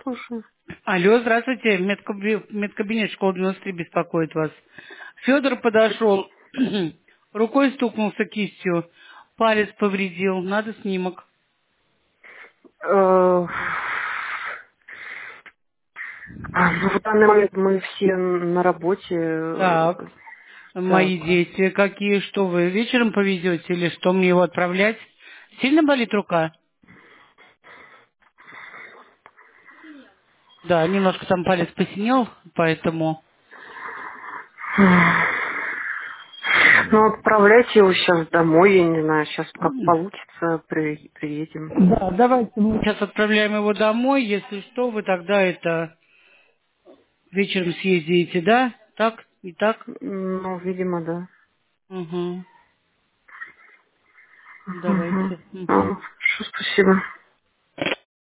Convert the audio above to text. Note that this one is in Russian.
слушаю. Алло, здравствуйте. Медкабинет школы 93 беспокоит вас. Федор подошел, рукой стукнулся кистью, палец повредил, надо снимок. Э, Ну, в данный момент мы все на работе. Так, мои Так. действия какие, что вы вечером повезете или что мне его отправлять? Сильно болит рука? Да, немножко там палец посинел, поэтому... Ну, отправляйте его сейчас домой, я не знаю, сейчас как получится, приедем. Да, давайте мы сейчас отправляем его домой. Если что, вы тогда это вечером съездите, да? Так? И так? Ну, видимо, да. Угу. Угу. Давайте. Угу. Хорошо, спасибо.